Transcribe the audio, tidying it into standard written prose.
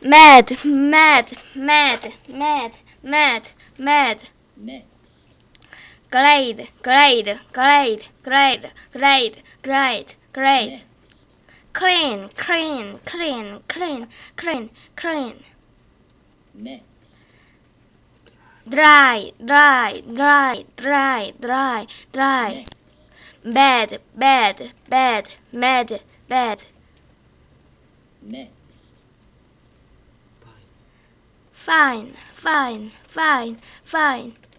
mad, mad, mad, mad, mad, mad. Next. Glade, glade, glade, glade, glade, glade, glade. Next. Clean, clean, clean, clean, clean, clean. Next. Dry, dry, dry, dry, dry, dry. Next. Bad, bad, bad, bad, bad. Next. Fine, fine, fine, fine.